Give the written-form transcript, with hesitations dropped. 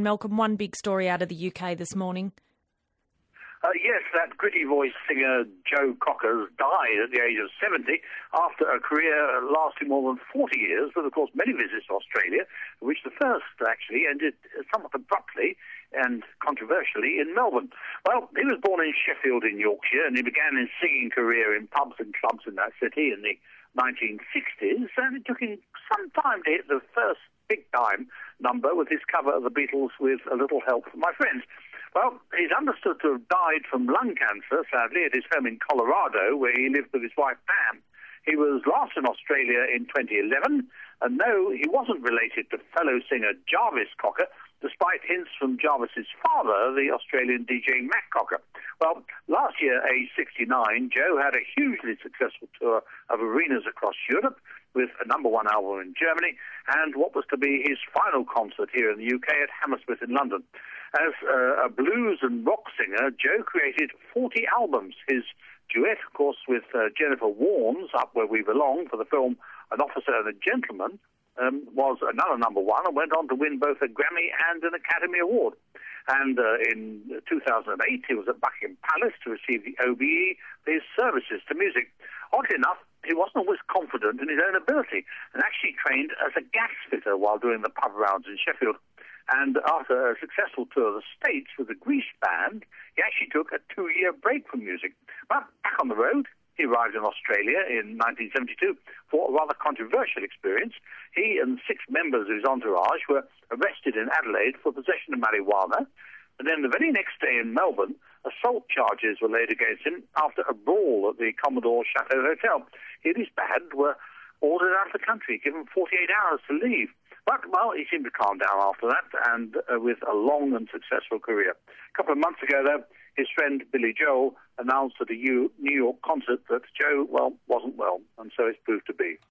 Malcolm, one big story out of the UK this morning. Yes, that gritty-voiced singer Joe Cocker died at the age of 70 after a career lasting more than 40 years, with, of course, many visits to Australia, which the first actually ended somewhat abruptly and controversially in Melbourne. Well, he was born in Sheffield in Yorkshire, and he began his singing career in pubs and clubs in that city in the 1960s, and it took him some time to hit the first big-time number with his cover of the Beatles with A Little Help from My Friends. Well, he's understood to have died from lung cancer, sadly, at his home in Colorado, where he lived with his wife, Pam. He was last in Australia in 2011, and no, he wasn't related to fellow singer Jarvis Cocker, despite hints from Jarvis's father, the Australian DJ Matt Cocker. Well, last year, aged 69, Joe had a hugely successful tour of arenas across Europe, with a #1 album in Germany, and what was to be his final concert here in the UK at Hammersmith in London. As a blues and rock singer, Joe created 40 albums. His duet, of course, with Jennifer Warnes, Up Where We Belong, for the film An Officer and a Gentleman, was another #1 and went on to win both a Grammy and an Academy Award. And in 2008, he was at Buckingham Palace to receive the OBE for his services to music. Oddly enough, he wasn't always confident in his own ability and actually trained as a gas fitter while doing the pub rounds in Sheffield. And after a successful tour of the States with the Grease Band, he actually took a 2-year break from music. But back on the road, he arrived in Australia in 1972 for a rather controversial experience. He and 6 members of his entourage were arrested in Adelaide for possession of marijuana. And then the very next day in Melbourne, assault charges were laid against him after a brawl at the Commodore Chateau Hotel. He and his band were ordered out of the country, given 48 hours to leave. But, well, he seemed to calm down after that, and with a long and successful career. A couple of months ago, though, his friend Billy Joel announced at a New York concert that Joe, well, wasn't well, and so it's proved to be.